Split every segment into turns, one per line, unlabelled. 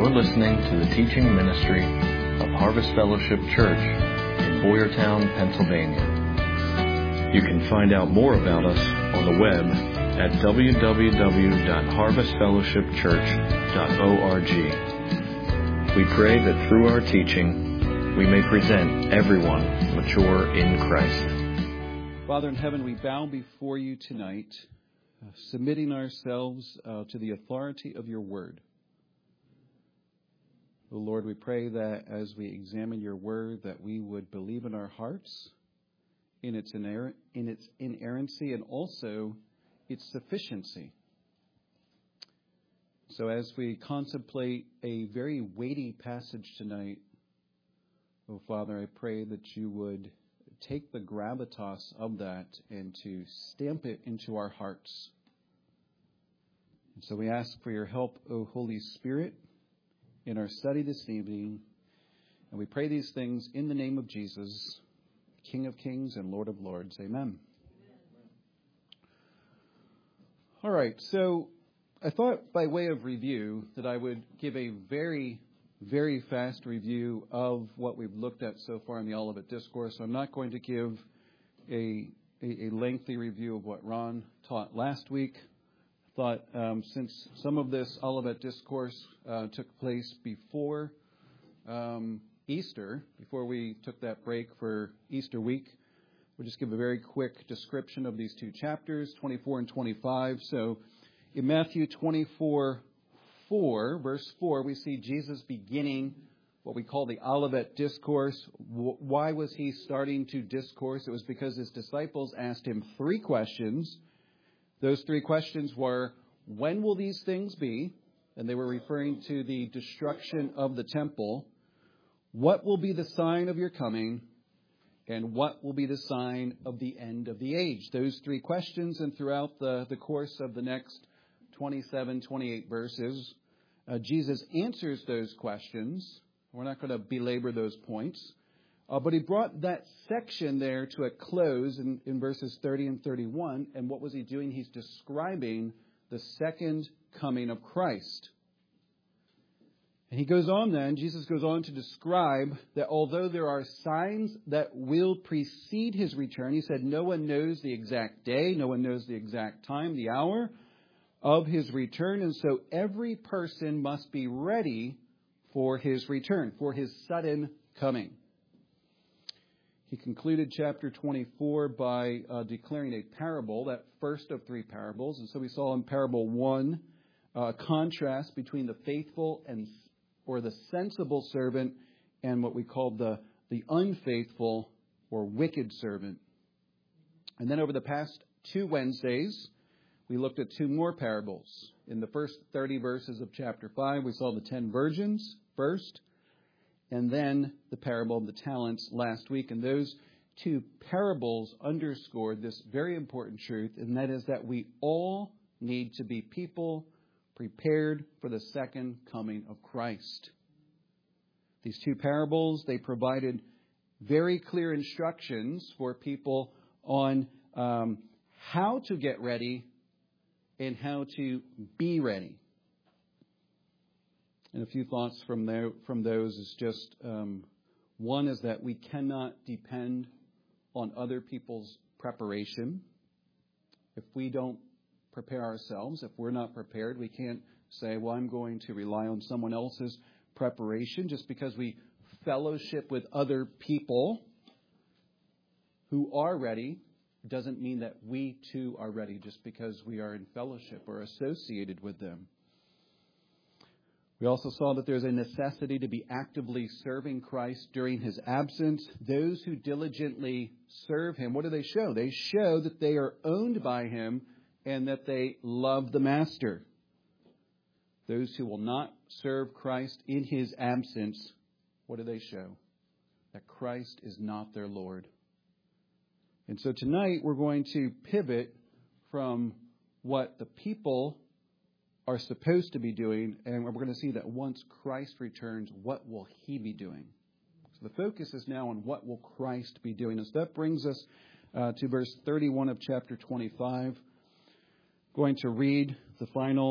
You're listening to the teaching ministry of Harvest Fellowship Church in Boyertown, Pennsylvania. You can find out more about us on the web at www.harvestfellowshipchurch.org. We pray that through our teaching, we may present everyone mature in Christ.
Father in heaven, we bow before you tonight, submitting ourselves to the authority of your word. Oh Lord, we pray that as we examine your word, that we would believe in our hearts in its inerrancy and also its sufficiency. So as we contemplate a very weighty passage tonight, oh Father, I pray that you would take the gravitas of that and to stamp it into our hearts. And so we ask for your help, O Holy Spirit, in our study this evening. And we pray these things in the name of Jesus, King of Kings and Lord of Lords. Amen. All right, so I thought by way of review that I would give a very, very fast review of what we've looked at so far in the Olivet Discourse. So I'm not going to give a lengthy review of what Ron taught last week. I thought since some of this Olivet Discourse took place before Easter, before we took that break for Easter week, we'll just give a very quick description of these two chapters, 24 and 25. So in Matthew 24:4, verse 4, we see Jesus beginning what we call the Olivet Discourse. Why was he starting to discourse? It was because his disciples asked him three questions. Those three questions were, when will these things be? And they were referring to the destruction of the temple. What will be the sign of your coming? And what will be the sign of the end of the age? Those three questions, and throughout the course of the next 27, 28 verses, Jesus answers those questions. We're not going to belabor those points. But he brought that section there to a close in verses 30 and 31. And what was he doing? He's describing the second coming of Christ. And he goes on then, Jesus goes on to describe that although there are signs that will precede his return, he said no one knows the exact day, no one knows the exact time, the hour of his return. And so every person must be ready for his return, for his sudden coming. He concluded chapter 24 by declaring a parable, that first of three parables. And so we saw in parable 1 a contrast between the faithful or the sensible servant and what we call the unfaithful or wicked servant. And then over the past 2 Wednesdays, we looked at 2 more parables. In the first 30 verses of chapter 5, we saw the 10 virgins first, and then the parable of the talents last week. And those 2 parables underscored this very important truth, and that is that we all need to be people prepared for the second coming of Christ. These 2 parables, they provided very clear instructions for people on how to get ready and how to be ready. And a few thoughts from those is just, one is that we cannot depend on other people's preparation. If we don't prepare ourselves, if we're not prepared, we can't say, well, I'm going to rely on someone else's preparation. Just because we fellowship with other people who are ready doesn't mean that we too are ready just because we are in fellowship or associated with them. We also saw that there's a necessity to be actively serving Christ during his absence. Those who diligently serve him, what do they show? They show that they are owned by him and that they love the master. Those who will not serve Christ in his absence, what do they show? That Christ is not their Lord. And so tonight we're going to pivot from what the people are supposed to be doing, and we're going to see that once Christ returns, what will he be doing? So the focus is now on what will Christ be doing. And so that brings us to verse 31 of chapter 25. Going to read the final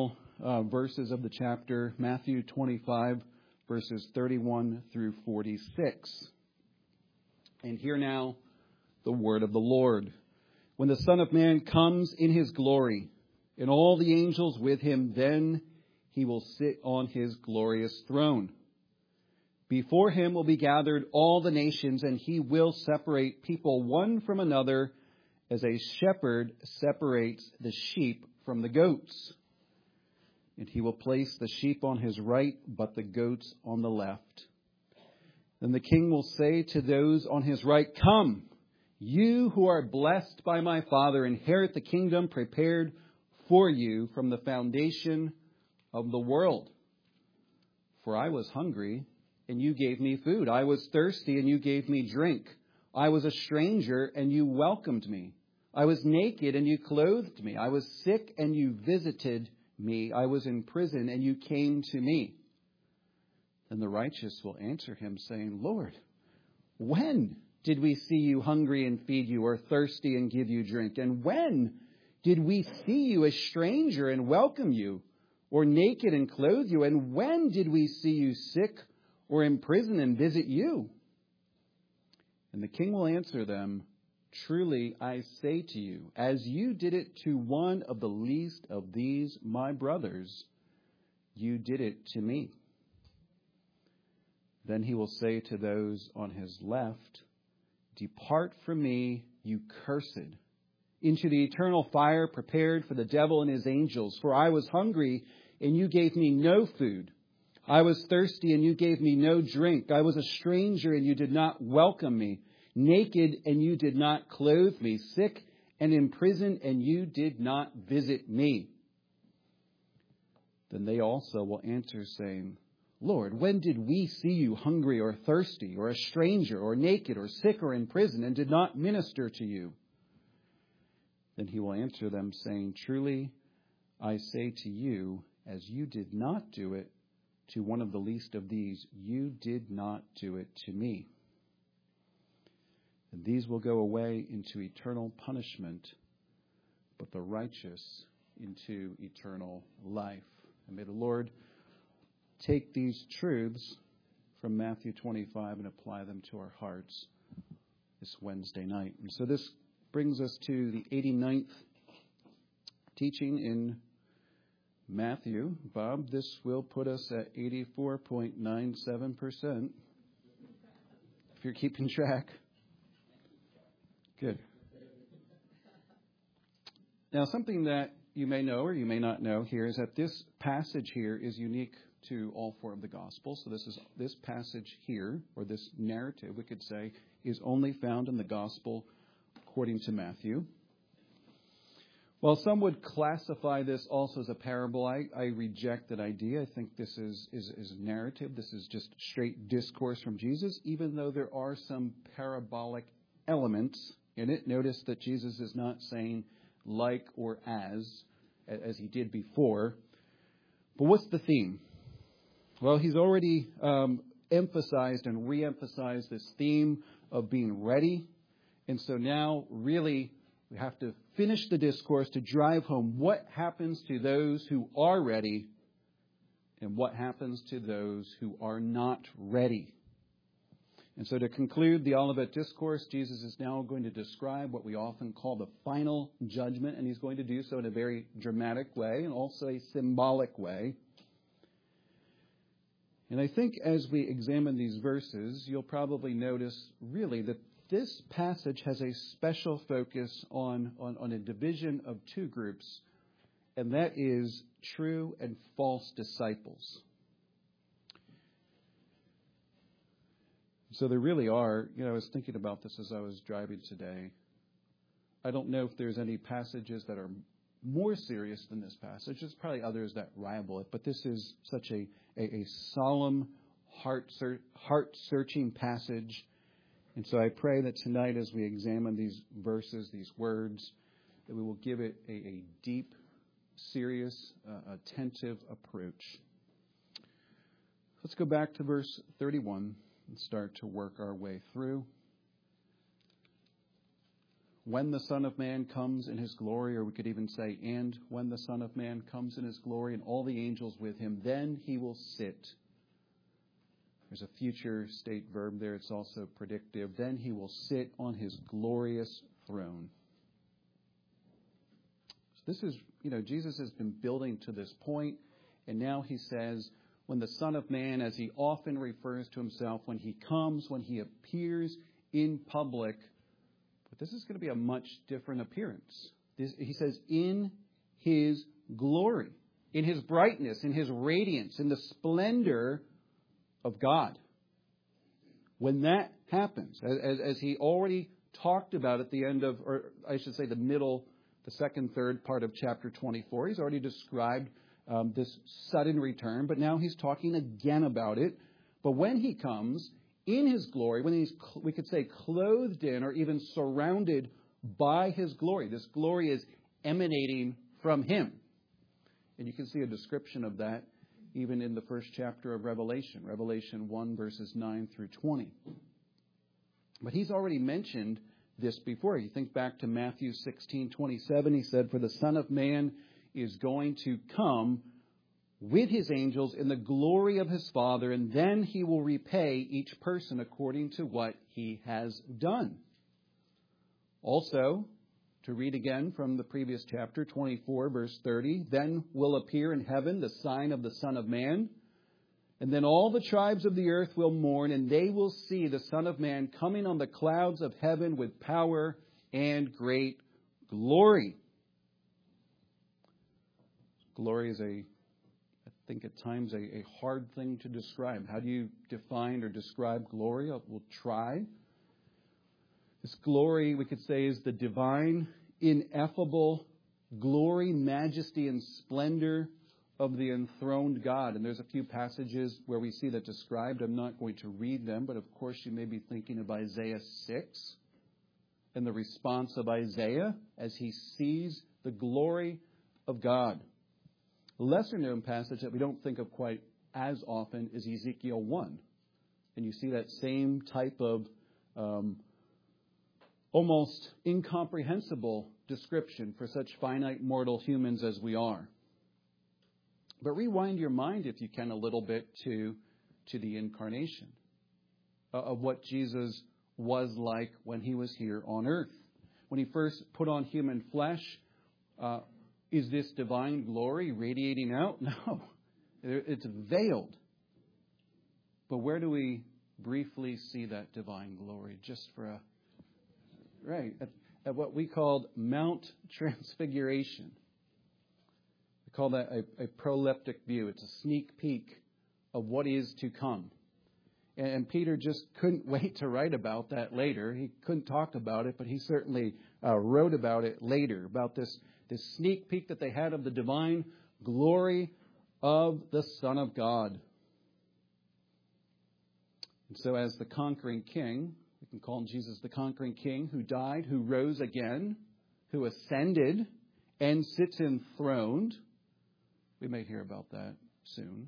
verses of the chapter, Matthew 25, verses 31 through 46. And hear now the word of the Lord. When the Son of Man comes in his glory, and all the angels with him, then he will sit on his glorious throne. Before him will be gathered all the nations, and he will separate people one from another, as a shepherd separates the sheep from the goats. And he will place the sheep on his right, but the goats on the left. Then the king will say to those on his right, "Come, you who are blessed by my Father, inherit the kingdom prepared for you from the foundation of the world. For I was hungry, and you gave me food. I was thirsty, and you gave me drink. I was a stranger, and you welcomed me. I was naked, and you clothed me. I was sick, and you visited me. I was in prison, and you came to me." Then the righteous will answer him, saying, "Lord, when did we see you hungry and feed you, or thirsty and give you drink? And when did we see you a stranger and welcome you, or naked and clothe you? And when did we see you sick or in prison and visit you?" And the king will answer them, "Truly I say to you, as you did it to one of the least of these my brothers, you did it to me." Then he will say to those on his left, "Depart from me, you cursed, into the eternal fire prepared for the devil and his angels. For I was hungry, and you gave me no food. I was thirsty, and you gave me no drink. I was a stranger, and you did not welcome me. Naked, and you did not clothe me. Sick and in prison, and you did not visit me." Then they also will answer, saying, "Lord, when did we see you hungry or thirsty, or a stranger, or naked, or sick, or in prison, and did not minister to you?" Then he will answer them, saying, "Truly I say to you, as you did not do it to one of the least of these, you did not do it to me." And these will go away into eternal punishment, but the righteous into eternal life. And may the Lord take these truths from Matthew 25 and apply them to our hearts this Wednesday night. And so this brings us to the 89th teaching in Matthew. Bob, this will put us at 84.97%, if you're keeping track. Good. Now, something that you may know or you may not know here is that this passage here is unique to all four of the Gospels. So this passage here, or this narrative, we could say, is only found in the Gospel according to Matthew. While some would classify this also as a parable, I reject that idea. I think this is a narrative. This is just straight discourse from Jesus, even though there are some parabolic elements in it. Notice that Jesus is not saying like or as he did before. But what's the theme? Well, he's already emphasized and re-emphasized this theme of being ready. And so now really we have to finish the discourse to drive home what happens to those who are ready and what happens to those who are not ready. And so to conclude the Olivet Discourse, Jesus is now going to describe what we often call the final judgment, and he's going to do so in a very dramatic way and also a symbolic way. And I think as we examine these verses, you'll probably notice really that this passage has a special focus on a division of two groups, and that is true and false disciples. So there really are, I was thinking about this as I was driving today. I don't know if there's any passages that are more serious than this passage. There's probably others that rival it, but this is such a solemn, heart-searching passage. And so I pray that tonight as we examine these verses, these words, that we will give it a deep, serious, attentive approach. Let's go back to verse 31 and start to work our way through. when the Son of Man comes in his glory, or we could even say, and when the Son of Man comes in his glory and all the angels with him, then he will sit. There's a future state verb there. It's also predictive. Then he will sit on his glorious throne. So this is, Jesus has been building to this point, and now he says, when the Son of Man, as he often refers to himself, when he comes, when he appears in public, but this is going to be a much different appearance. He says, in his glory, in his brightness, in his radiance, in the splendor of God. When that happens, as he already talked about at the end of, or I should say the second, third part of chapter 24, he's already described this sudden return, but now he's talking again about it. But when he comes in his glory, when he's, we could say, clothed in or even surrounded by his glory, this glory is emanating from him. And you can see a description of that even in the first chapter of Revelation, Revelation 1, verses 9 through 20. But he's already mentioned this before. You think back to Matthew 16:27, he said, "For the Son of Man is going to come with his angels in the glory of his Father, and then he will repay each person according to what he has done." Also, to read again from the previous chapter, 24, verse 30, "Then will appear in heaven the sign of the Son of Man, and then all the tribes of the earth will mourn, and they will see the Son of Man coming on the clouds of heaven with power and great glory." Glory is I think at times, a hard thing to describe. How do you define or describe glory? We'll try. This glory, we could say, is the divine, ineffable glory, majesty, and splendor of the enthroned God. And there's a few passages where we see that described. I'm not going to read them, but of course you may be thinking of Isaiah 6 and the response of Isaiah as he sees the glory of God. A lesser-known passage that we don't think of quite as often is Ezekiel 1. And you see that same type of almost incomprehensible description for such finite mortal humans as we are. But rewind your mind, if you can, a little bit to the incarnation of what Jesus was like when he was here on earth. When he first put on human flesh, is this divine glory radiating out? No, it's veiled. But where do we briefly see that divine glory? Just for at what we called Mount Transfiguration. We call that a proleptic view. It's a sneak peek of what is to come. And Peter just couldn't wait to write about that later. He couldn't talk about it, but he certainly wrote about it later, about this sneak peek that they had of the divine glory of the Son of God. And so as the conquering king, we can call Jesus the conquering king, who died, who rose again, who ascended and sits enthroned. We may hear about that soon.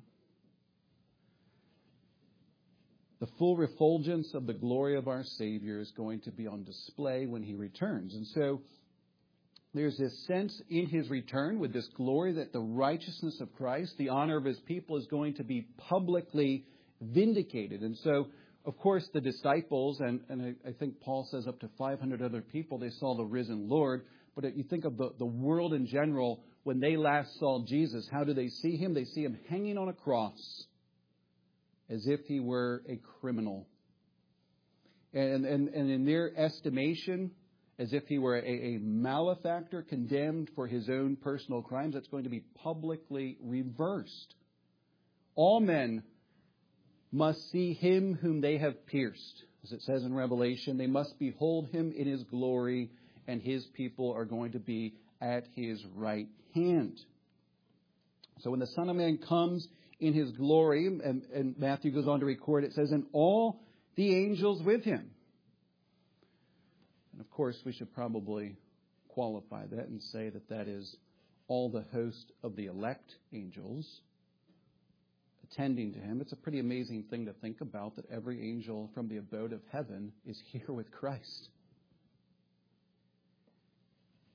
The full refulgence of the glory of our Savior is going to be on display when he returns. And so there's this sense in his return with this glory that the righteousness of Christ, the honor of his people, is going to be publicly vindicated. And so, of course, the disciples, and I think Paul says up to 500 other people, they saw the risen Lord. But you think of the world in general, when they last saw Jesus, how do they see him? They see him hanging on a cross as if he were a criminal. And in their estimation, as if he were a malefactor condemned for his own personal crimes, that's going to be publicly reversed. All men must see him whom they have pierced. As it says in Revelation, they must behold him in his glory, and his people are going to be at his right hand. So when the Son of Man comes in his glory, and Matthew goes on to record, it says, and all the angels with him. And of course, we should probably qualify that and say that is all the host of the elect angels attending to him. It's a pretty amazing thing to think about, that every angel from the abode of heaven is here with Christ.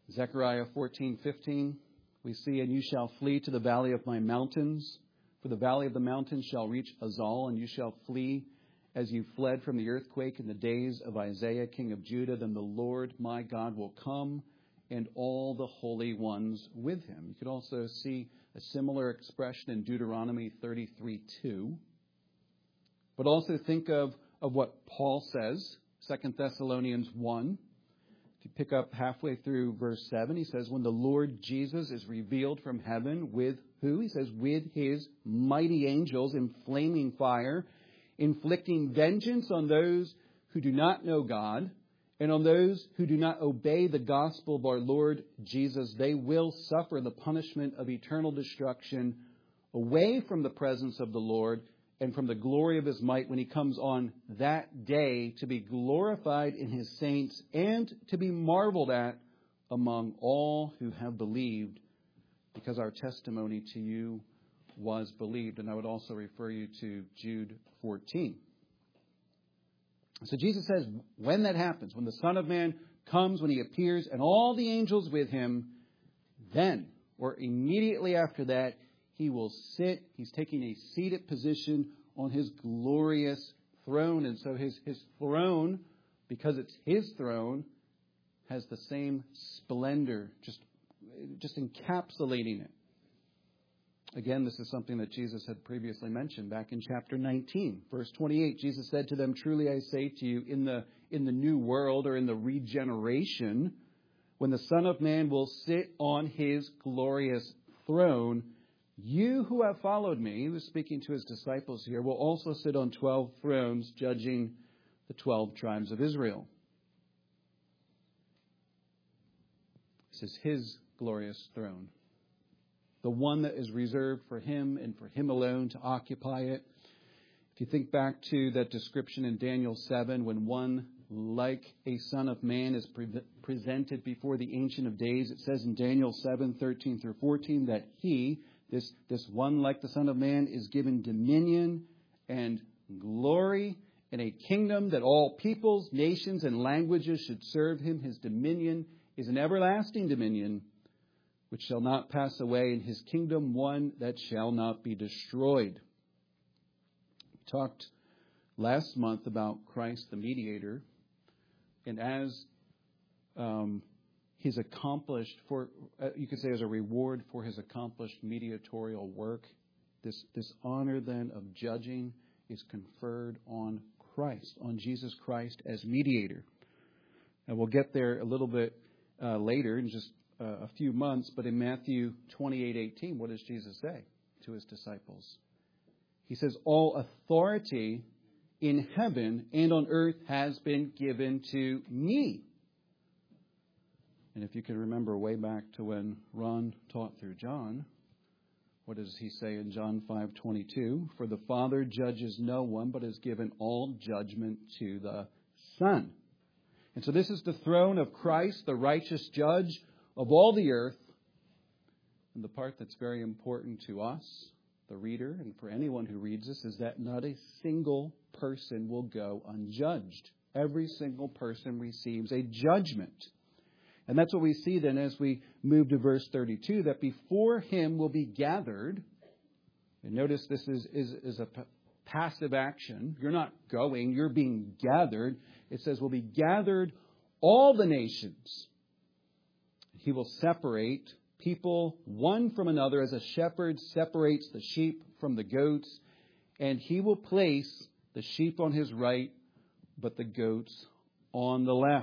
Zechariah 14:15, we see, and you shall flee to the valley of my mountains, for the valley of the mountains shall reach Azal, and you shall flee as you fled from the earthquake in the days of Isaiah, king of Judah. Then the Lord my God will come, and all the holy ones with him. You could also see a similar expression in Deuteronomy 33:2. But also think of what Paul says, 2 Thessalonians 1. If you pick up halfway through verse 7, he says, when the Lord Jesus is revealed from heaven with who? He says, with his mighty angels in flaming fire, inflicting vengeance on those who do not know God, and on those who do not obey the gospel of our Lord Jesus. They will suffer the punishment of eternal destruction away from the presence of the Lord and from the glory of his might when he comes on that day to be glorified in his saints and to be marveled at among all who have believed, because our testimony to you was believed. And I would also refer you to Jude 14. So Jesus says, when that happens, when the Son of Man comes, when he appears, and all the angels with him, then, or immediately after that, he will sit. He's taking a seated position on his glorious throne. And so his throne, because it's his throne, has the same splendor, just encapsulating it. Again, this is something that Jesus had previously mentioned back in chapter 19, verse 28. Jesus said to them, truly I say to you, in the new world, or in the regeneration, when the Son of Man will sit on his glorious throne, you who have followed me, he was speaking to his disciples here, will also sit on 12 thrones, judging the 12 tribes of Israel. This is his glorious throne, the one that is reserved for him and for him alone to occupy it. If you think back to that description in Daniel 7, when one like a son of man is presented before the Ancient of Days, it says in Daniel 7:13 through 14 that he, this one like the Son of Man, is given dominion and glory and a kingdom that all peoples, nations, and languages should serve him. His dominion is an everlasting dominion which shall not pass away, and his kingdom one that shall not be destroyed. We talked last month about Christ the mediator, and as his accomplished, you could say as a reward for his accomplished mediatorial work, this honor then of judging is conferred on Christ, on Jesus Christ as mediator. And we'll get there a little bit later in just a few months, but in Matthew 28:18, what does Jesus say to his disciples? He says, all authority in heaven and on earth has been given to me. And if you can remember way back to when Ron taught through John, what does he say in John 5:22? For the Father judges no one, but has given all judgment to the Son. And so this is the throne of Christ, the righteous judge of all the earth. And the part that's very important to us, the reader, and for anyone who reads this, is that not a single person will go unjudged. Every single person receives a judgment. And that's what we see then as we move to verse 32, that before him will be gathered, and notice this is a passive action. You're not going, you're being gathered. It says will be gathered all the nations. He will separate people one from another as a shepherd separates the sheep from the goats, and he will place the sheep on his right, but the goats on the left.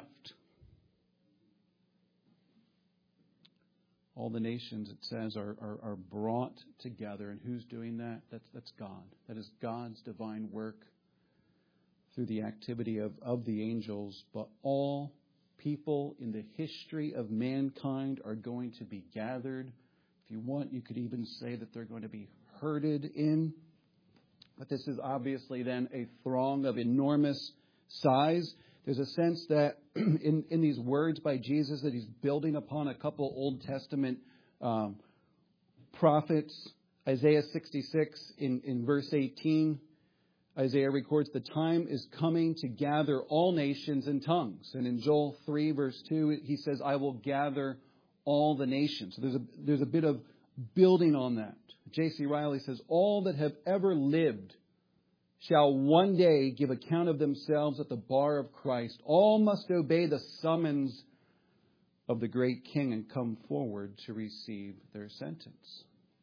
All the nations, it says, are brought together. And who's doing that? That's God. That is God's divine work through the activity of the angels. But all people in the history of mankind are going to be gathered. If you want, you could even say that they're going to be herded in. But this is obviously then a throng of enormous size. There's a sense that in these words by Jesus that he's building upon a couple Old Testament prophets. Isaiah 66 in verse 18, Isaiah records, the time is coming to gather all nations and tongues. And in Joel 3 verse 2, he says, I will gather all the nations. So there's a bit of building on that. J.C. Riley says, all that have ever lived shall one day give account of themselves at the bar of Christ. All must obey the summons of the great King and come forward to receive their sentence.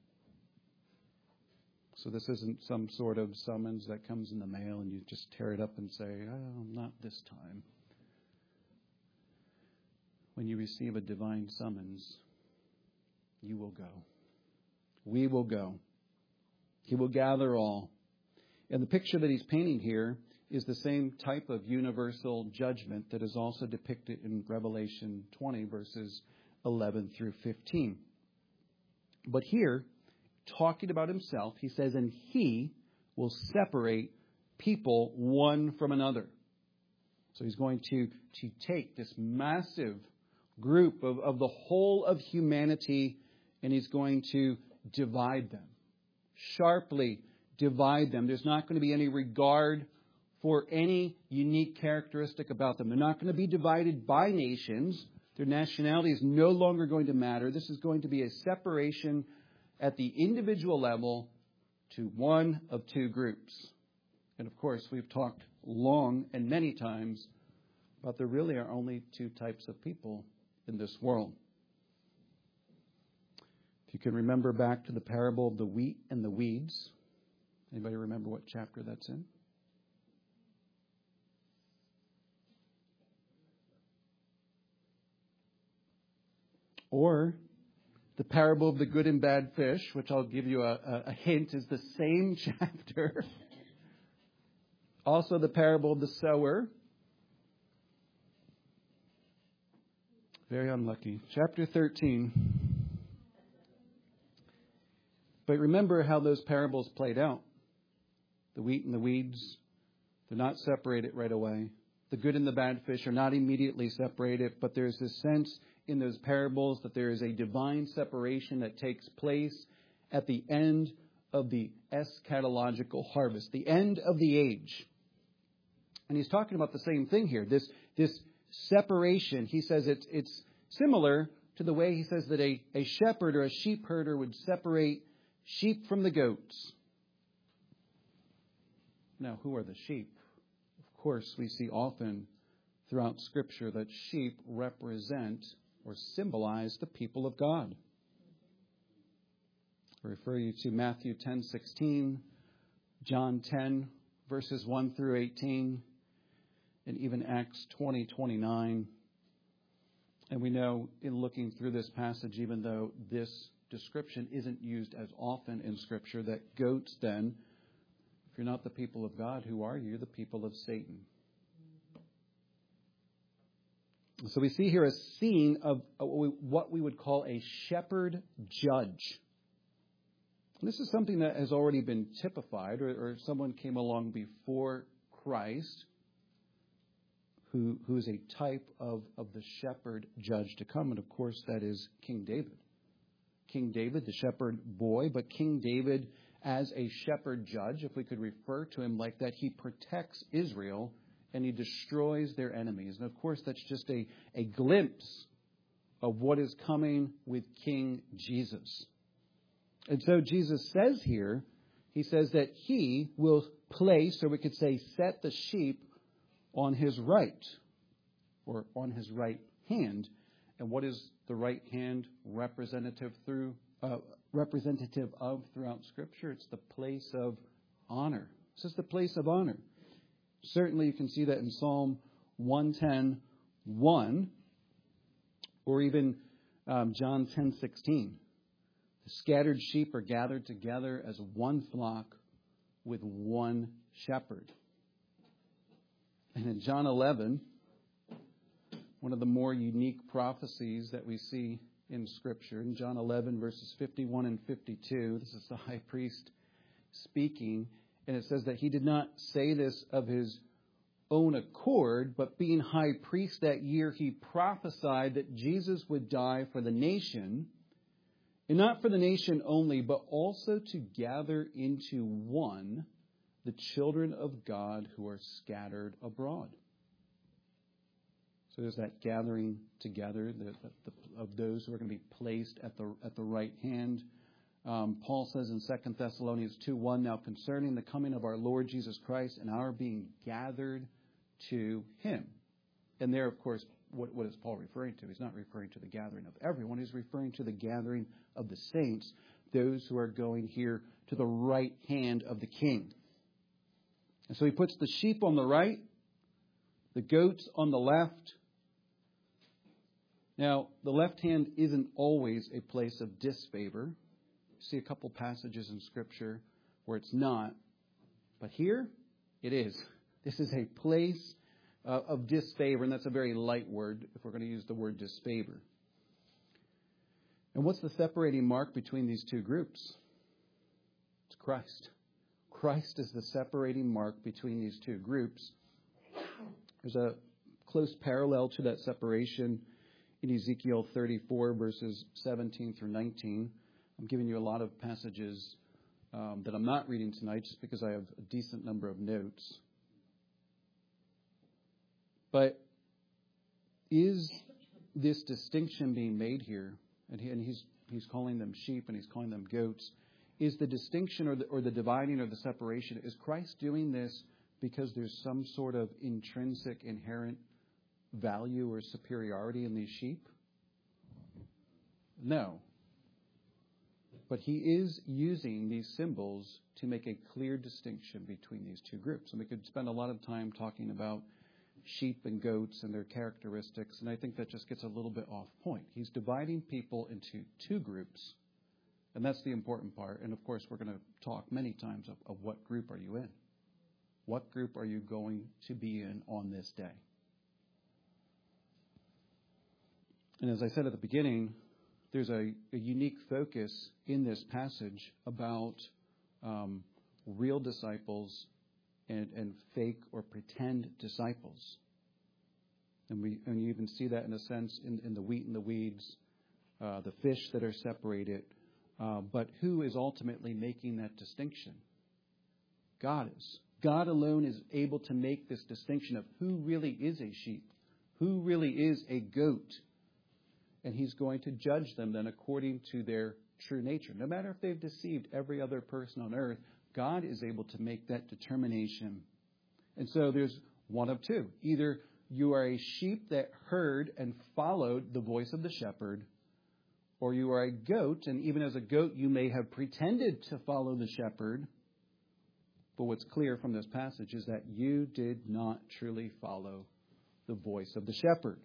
So this isn't some sort of summons that comes in the mail and you just tear it up and say, oh, not this time. When you receive a divine summons, you will go. We will go. He will gather all. And the picture that he's painting here is the same type of universal judgment that is also depicted in Revelation 20, verses 11 through 15. But here, talking about himself, he says, and he will separate people one from another. So he's going to take this massive group of the whole of humanity, and he's going to divide them, sharply divide them. There's not going to be any regard for any unique characteristic about them. They're not going to be divided by nations. Their nationality is no longer going to matter. This is going to be a separation at the individual level to one of two groups. And of course, we've talked long and many times about there really are only two types of people in this world. If you can remember back to the parable of the wheat and the weeds. Anybody remember what chapter that's in? Or the parable of the good and bad fish, which I'll give you a hint is the same chapter. Also the parable of the sower. Very unlucky. Chapter 13. But remember how those parables played out. The wheat and the weeds, they're not separated right away. The good and the bad fish are not immediately separated, but there's this sense in those parables that there is a divine separation that takes place at the end of the eschatological harvest, the end of the age. And he's talking about the same thing here. This separation, he says it's similar to the way he says that a shepherd or a sheep herder would separate sheep from the goats. Now, who are the sheep? Of course, we see often throughout Scripture that sheep represent or symbolize the people of God. I refer you to Matthew 10:16, John 10, verses 1 through 18, and even Acts 20:29. And we know in looking through this passage, even though this description isn't used as often in Scripture, that goats then, if you're not the people of God, who are you? The people of Satan. So we see here a scene of what we would call a shepherd judge. And this is something that has already been typified, or someone came along before Christ who is a type of the shepherd judge to come. And of course, that is King David. King David, the shepherd boy, but King David as a shepherd judge, if we could refer to him like that, he protects Israel and he destroys their enemies. And of course, that's just a glimpse of what is coming with King Jesus. And so Jesus says here, he says that he will place, or we could say set the sheep on his right, or on his right hand. And what is the right hand representative of throughout Scripture? It's the place of honor. This is the place of honor. Certainly you can see that in Psalm 110:1, or even John 10:16. The scattered sheep are gathered together as one flock with one shepherd. And in John 11, one of the more unique prophecies that we see in Scripture, in John 11, verses 51 and 52, this is the high priest speaking, and it says that he did not say this of his own accord, but being high priest that year, he prophesied that Jesus would die for the nation, and not for the nation only, but also to gather into one the children of God who are scattered abroad. So there's that gathering together of those who are going to be placed at the right hand. Paul says in 2 Thessalonians 2:1, now concerning the coming of our Lord Jesus Christ and our being gathered to him. And there, of course, what is Paul referring to? He's not referring to the gathering of everyone. He's referring to the gathering of the saints, those who are going here to the right hand of the king. And so he puts the sheep on the right, the goats on the left. Now, the left hand isn't always a place of disfavor. You see a couple passages in Scripture where it's not. But here, it is. This is a place of disfavor, and that's a very light word if we're going to use the word disfavor. And what's the separating mark between these two groups? It's Christ. Christ is the separating mark between these two groups. There's a close parallel to that separation in Ezekiel 34, verses 17 through 19. I'm giving you a lot of passages that I'm not reading tonight just because I have a decent number of notes. But is this distinction being made here, and he's calling them sheep and he's calling them goats, is the distinction or the dividing or the separation, is Christ doing this because there's some sort of intrinsic, inherent value or superiority in these sheep? No. But he is using these symbols to make a clear distinction between these two groups. And we could spend a lot of time talking about sheep and goats and their characteristics, and I think that just gets a little bit off point. He's dividing people into two groups, and that's the important part. And of course, we're going to talk many times of what group are you in? What group are you going to be in on this day? And as I said at the beginning, there's a unique focus in this passage about real disciples and fake or pretend disciples. And you even see that in a sense in the wheat and the weeds, the fish that are separated. But who is ultimately making that distinction? God is. God alone is able to make this distinction of who really is a sheep, who really is a goat. And he's going to judge them then according to their true nature. No matter if they've deceived every other person on earth, God is able to make that determination. And so there's one of two. Either you are a sheep that heard and followed the voice of the shepherd, or you are a goat, and even as a goat you may have pretended to follow the shepherd. But what's clear from this passage is that you did not truly follow the voice of the shepherd.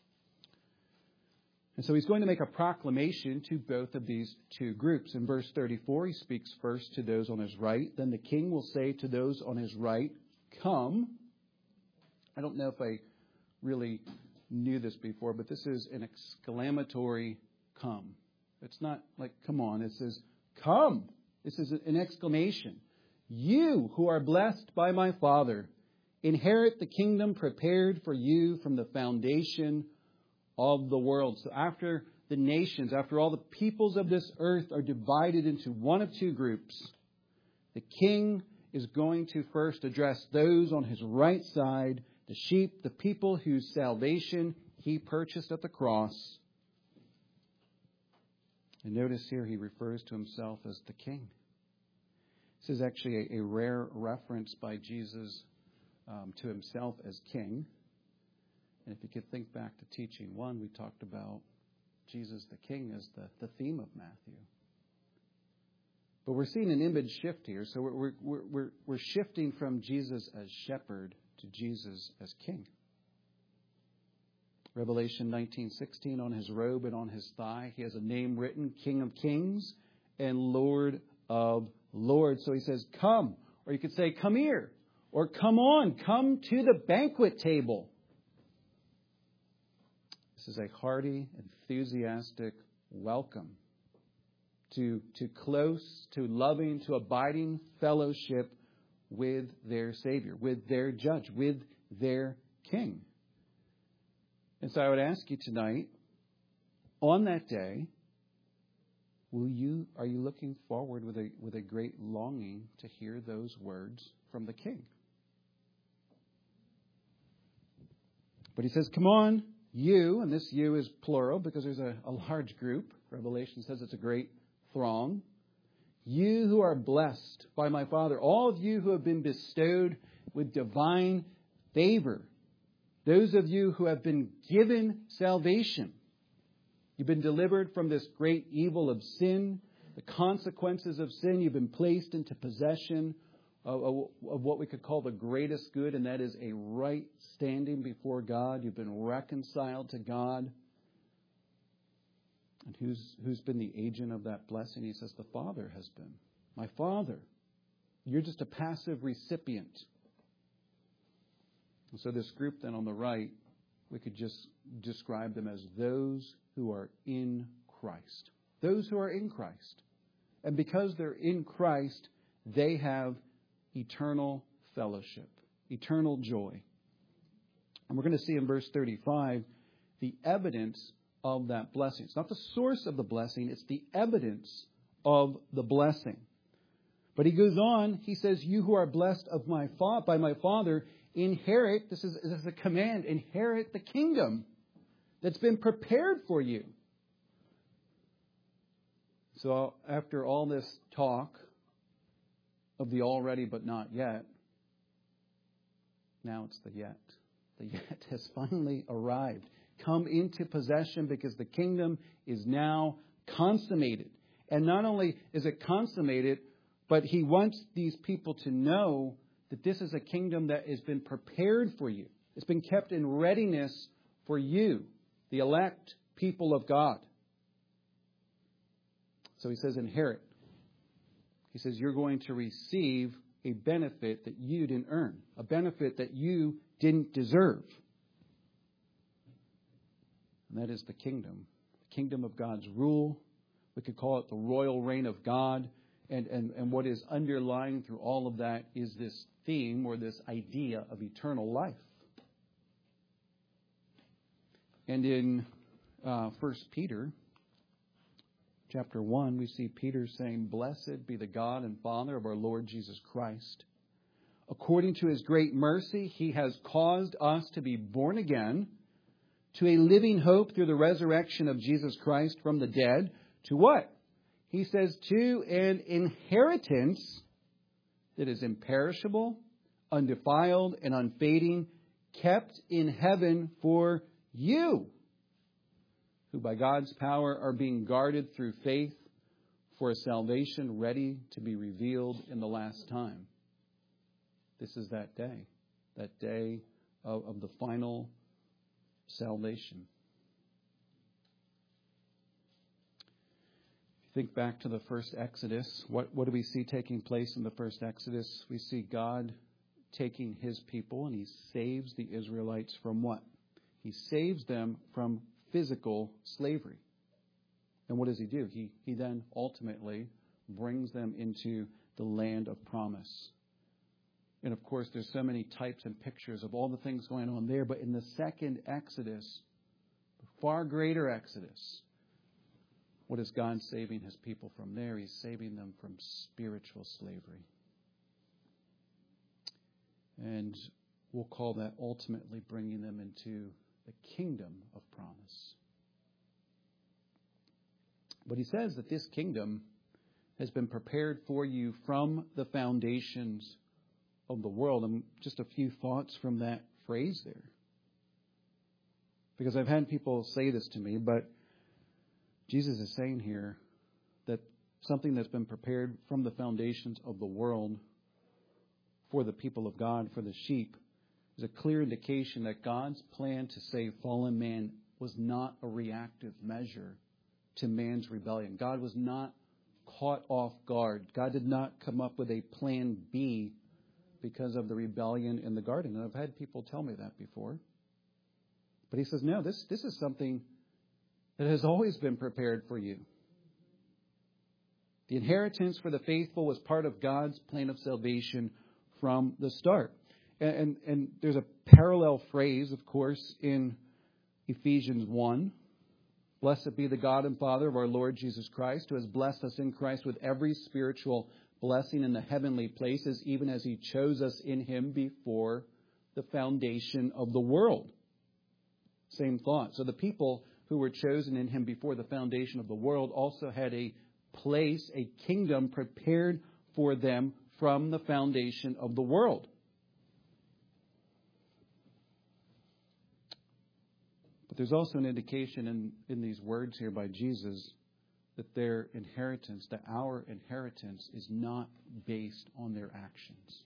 And so he's going to make a proclamation to both of these two groups. In verse 34, he speaks first to those on his right. Then the king will say to those on his right, come. I don't know if I really knew this before, but this is an exclamatory come. It's not like, come on. It says, come. This is an exclamation. You who are blessed by my Father, inherit the kingdom prepared for you from the foundation of the world. So after the nations, after all the peoples of this earth are divided into one of two groups, the king is going to first address those on his right side, the sheep, the people whose salvation he purchased at the cross. And notice here he refers to himself as the king. This is actually a rare reference by Jesus to himself as king. And if you could think back to teaching 1, we talked about Jesus the King as the theme of Matthew. But we're seeing an image shift here. So we're shifting from Jesus as shepherd to Jesus as king. Revelation 19:16, on his robe and on his thigh, he has a name written, King of Kings and Lord of Lords. So he says, come. Or you could say, come here. Or come on, come to the banquet table. This is a hearty, enthusiastic welcome to close, to loving, to abiding fellowship with their Savior, with their Judge, with their King. And so I would ask you tonight, on that day, are you looking forward with a great longing to hear those words from the King? But he says, come on, you, and this you is plural because there's a large group. Revelation says it's a great throng. You who are blessed by my Father, all of you who have been bestowed with divine favor, those of you who have been given salvation, you've been delivered from this great evil of sin, the consequences of sin. You've been placed into possession of what we could call the greatest good, and that is a right standing before God. You've been reconciled to God. And who's been the agent of that blessing? He says, the Father has been. My Father. You're just a passive recipient. And so this group then on the right, we could just describe them as those who are in Christ. Those who are in Christ. And because they're in Christ, they have eternal fellowship, eternal joy. And we're going to see in verse 35 the evidence of that blessing. It's not the source of the blessing, it's the evidence of the blessing. But he goes on, he says, you who are blessed by my Father, inherit, this is a command, inherit the kingdom that's been prepared for you. So after all this talk of the already but not yet, now it's the yet. The yet has finally arrived. Come into possession because the kingdom is now consummated. And not only is it consummated, but he wants these people to know that this is a kingdom that has been prepared for you. It's been kept in readiness for you, the elect people of God. So he says inherit. He says you're going to receive a benefit that you didn't earn, a benefit that you didn't deserve. And that is the kingdom of God's rule. We could call it the royal reign of God. And what is underlying through all of that is this theme or this idea of eternal life. And in 1 Peter chapter 1, we see Peter saying, blessed be the God and Father of our Lord Jesus Christ. According to his great mercy, he has caused us to be born again to a living hope through the resurrection of Jesus Christ from the dead. To what? He says, to an inheritance that is imperishable, undefiled, and unfading, kept in heaven for you, who by God's power are being guarded through faith for a salvation ready to be revealed in the last time. This is that day of the final salvation. Think back to the first Exodus. What do we see taking place in the first Exodus? We see God taking his people and he saves the Israelites from what? He saves them from physical slavery. And what does he do? He then ultimately brings them into the land of promise. And of course, there's so many types and pictures of all the things going on there. But in the second Exodus, the far greater Exodus, what is God saving his people from there? He's saving them from spiritual slavery. And we'll call that ultimately bringing them into the kingdom of promise. But he says that this kingdom has been prepared for you from the foundations of the world. And just a few thoughts from that phrase there. Because I've had people say this to me, but Jesus is saying here that something that's been prepared from the foundations of the world for the people of God, for the sheep, is a clear indication that God's plan to save fallen man was not a reactive measure to man's rebellion. God was not caught off guard. God did not come up with a plan B because of the rebellion in the garden. And I've had people tell me that before. But he says, no, this is something that has always been prepared for you. The inheritance for the faithful was part of God's plan of salvation from the start. And there's a parallel phrase, of course, in Ephesians 1. Blessed be the God and Father of our Lord Jesus Christ, who has blessed us in Christ with every spiritual blessing in the heavenly places, even as he chose us in him before the foundation of the world. Same thought. So the people who were chosen in him before the foundation of the world also had a place, a kingdom prepared for them from the foundation of the world. But there's also an indication in these words here by Jesus that their inheritance, that our inheritance is not based on their actions.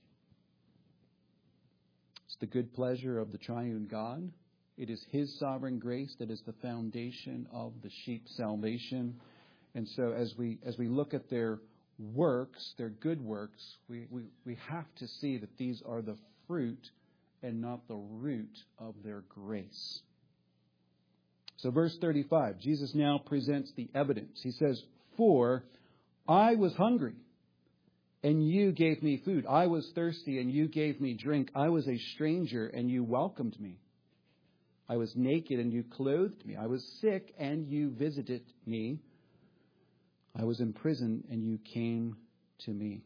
It's the good pleasure of the triune God. It is His sovereign grace that is the foundation of the sheep's salvation. And so as we look at their works, their good works, we have to see that these are the fruit and not the root of their grace. So verse 35, Jesus now presents the evidence. He says, "For I was hungry, and you gave me food. I was thirsty, and you gave me drink. I was a stranger, and you welcomed me. I was naked, and you clothed me. I was sick, and you visited me. I was in prison, and you came to me."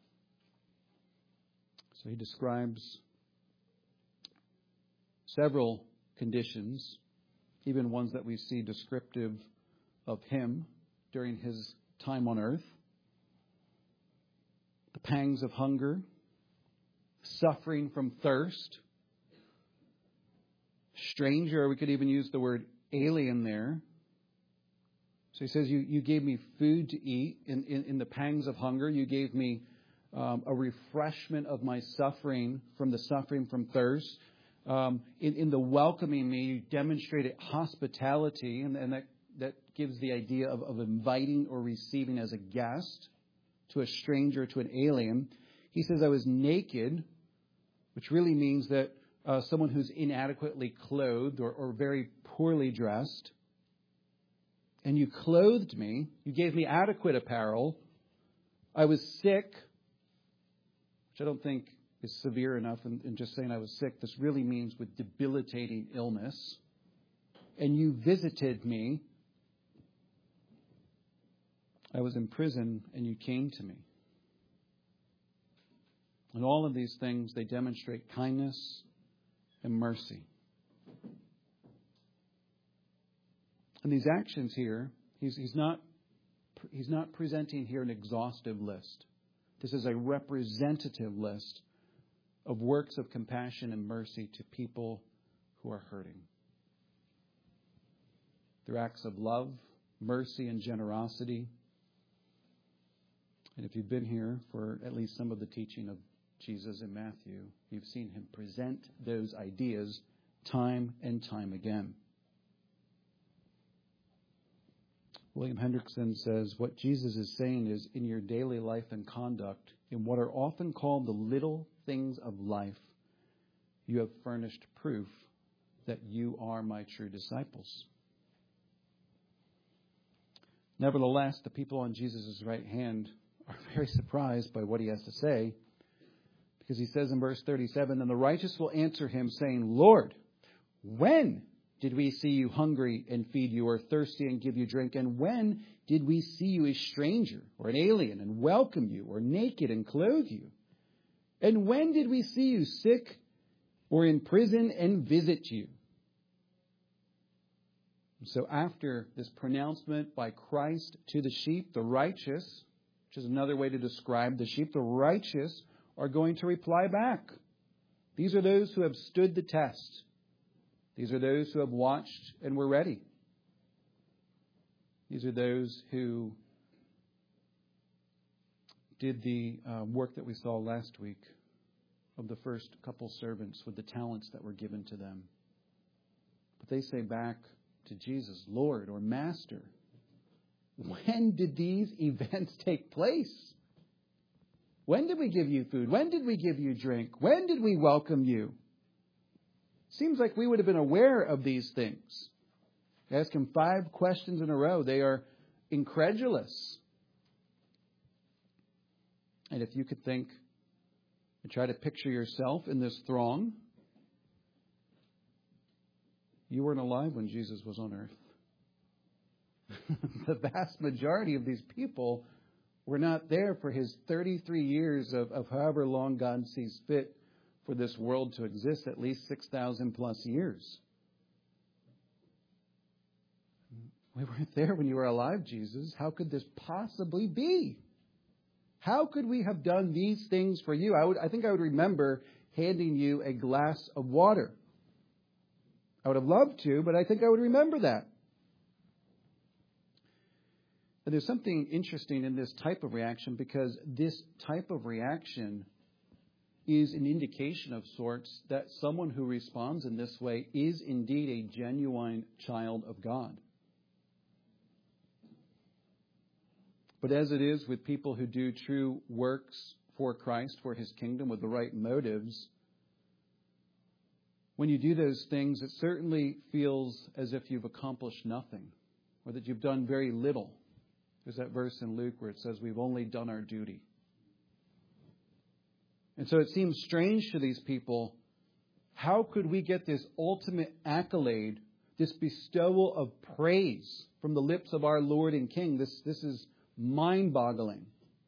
So he describes several conditions, even ones that we see descriptive of him during his time on earth. The pangs of hunger, suffering from thirst, stranger, or we could even use the word alien there. So he says, you gave me food to eat in the pangs of hunger. You gave me a refreshment of my suffering from thirst. In the welcoming me, you demonstrated hospitality, and that gives the idea of inviting or receiving as a guest to a stranger, to an alien. He says, I was naked, which really means that someone who's inadequately clothed or very poorly dressed. And you clothed me. You gave me adequate apparel. I was sick, which I don't think is severe enough in just saying I was sick. This really means with debilitating illness. And you visited me. I was in prison, and you came to me. And all of these things, they demonstrate kindness and mercy. And these actions here, he's not presenting here an exhaustive list. This is a representative list of works of compassion and mercy to people who are hurting. They're acts of love, mercy, and generosity. And if you've been here for at least some of the teaching of Jesus in Matthew, you've seen him present those ideas time and time again. William Hendrickson says, what Jesus is saying is, in your daily life and conduct, in what are often called the little things of life, you have furnished proof that you are my true disciples. Nevertheless, the people on Jesus' right hand are very surprised by what he has to say, because he says in verse 37, and the righteous will answer him, saying, Lord, when did we see you hungry and feed you, or thirsty and give you drink? And when did we see you a stranger or an alien and welcome you, or naked and clothe you? And when did we see you sick or in prison and visit you? So after this pronouncement by Christ to the sheep, the righteous, which is another way to describe the sheep, the righteous are going to reply back. These are those who have stood the test. These are those who have watched and were ready. These are those who did the work that we saw last week of the first couple servants with the talents that were given to them. But they say back to Jesus, Lord or Master, when did these events take place? When did we give you food? When did we give you drink? When did we welcome you? Seems like we would have been aware of these things. Ask him 5 questions in a row. They are incredulous. And if you could think and try to picture yourself in this throng, you weren't alive when Jesus was on earth. The vast majority of these people were not there for his 33 years of however long God sees fit for this world to exist, at least 6,000 plus years. We weren't there when you were alive, Jesus. How could this possibly be? How could we have done these things for you? I think I would remember handing you a glass of water. I would have loved to, but I think I would remember that. And there's something interesting in this type of reaction, because this type of reaction is an indication of sorts that someone who responds in this way is indeed a genuine child of God. But as it is with people who do true works for Christ, for His kingdom, with the right motives, when you do those things, it certainly feels as if you've accomplished nothing, or that you've done very little. There's that verse in Luke where it says we've only done our duty. And so it seems strange to these people. How could we get this ultimate accolade, this bestowal of praise from the lips of our Lord and King? This is mind-boggling.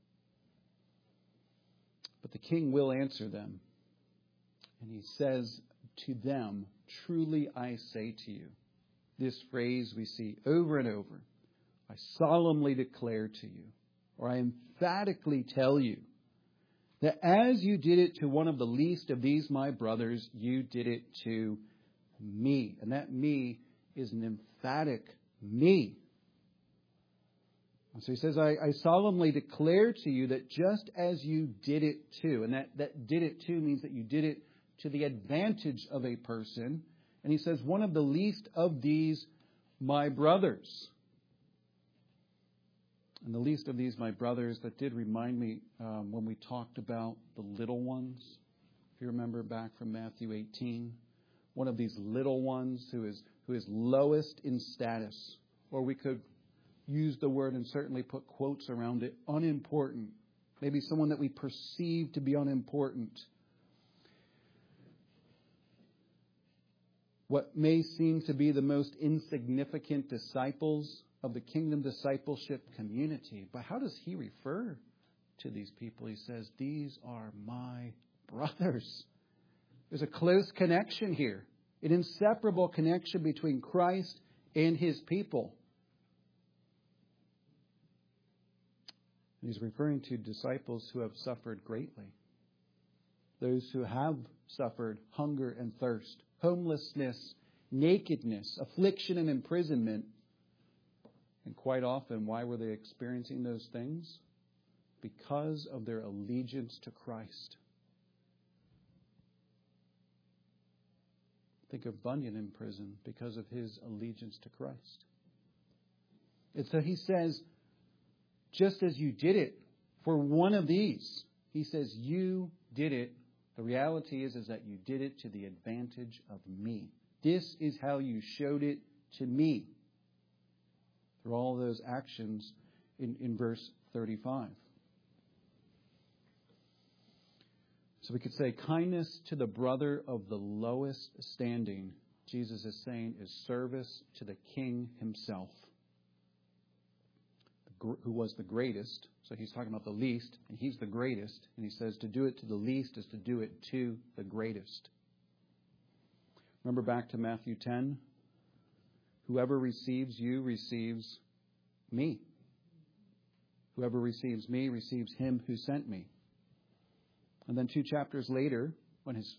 But the King will answer them. And He says to them, "Truly I say to you," this phrase we see over and over, "I solemnly declare to you," or "I emphatically tell you, that as you did it to one of the least of these my brothers, you did it to me." And that me is an emphatic me. So He says, I solemnly declare to you that just as you did it to, and that did it to means that you did it to the advantage of a person. And He says, one of the least of these my brothers. And the least of these my brothers, that did remind me when we talked about the little ones. If you remember back from Matthew 18, one of these little ones who is lowest in status, or we could use the word and certainly put quotes around it, unimportant. Maybe someone that we perceive to be unimportant. What may seem to be the most insignificant disciples of the kingdom discipleship community. But how does He refer to these people? He says, "These are my brothers." There's a close connection here, an inseparable connection between Christ and His people. And He's referring to disciples who have suffered greatly. Those who have suffered hunger and thirst, homelessness, nakedness, affliction and imprisonment. And quite often, why were they experiencing those things? Because of their allegiance to Christ. Think of Bunyan in prison because of his allegiance to Christ. And so He says, just as you did it for one of these, He says, you did it. The reality is that you did it to the advantage of me. This is how you showed it to me. Through all those actions in verse 35. So we could say kindness to the brother of the lowest standing, Jesus is saying, is service to the King Himself, who was the greatest. So He's talking about the least, and He's the greatest. And He says to do it to the least is to do it to the greatest. Remember back to Matthew 10? Whoever receives you receives me. Whoever receives me receives Him who sent me. And then 2 chapters later, when His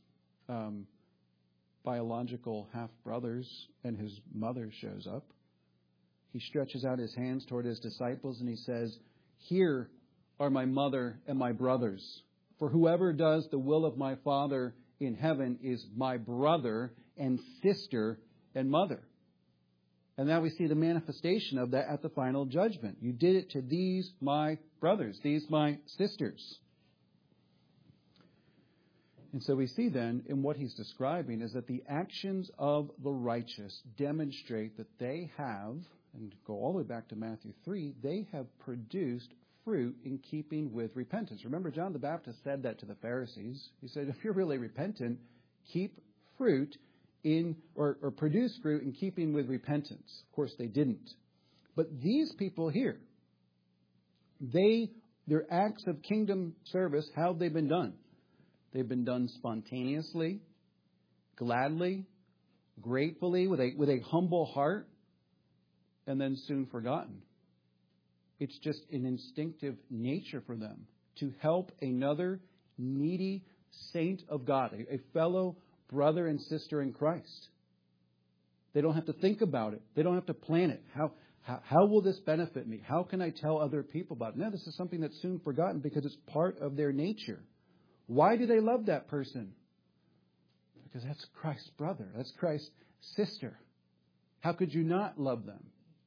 biological half-brothers and His mother shows up, He stretches out His hands toward His disciples and He says, "Here are my mother and my brothers. For whoever does the will of my Father in heaven is my brother and sister and mother." And now we see the manifestation of that at the final judgment. You did it to these my brothers, these my sisters. And so we see then in what He's describing is that the actions of the righteous demonstrate that they have, and go all the way back to Matthew 3, they have produced fruit in keeping with repentance. Remember, John the Baptist said that to the Pharisees. He said, if you're really repentant, keep fruit in, or produce fruit in keeping with repentance. Of course, they didn't. But these people here, their acts of kingdom service, how have they been done? They've been done spontaneously, gladly, gratefully, with a humble heart. and then soon forgotten. It's just an instinctive nature for them to help another needy saint of God, a fellow brother and sister in Christ. They don't have to think about it. They don't have to plan it. How will this benefit me? How can I tell other people about it? No, this is something that's soon forgotten because it's part of their nature. Why do they love that person? Because that's Christ's brother. That's Christ's sister. How could you not love them?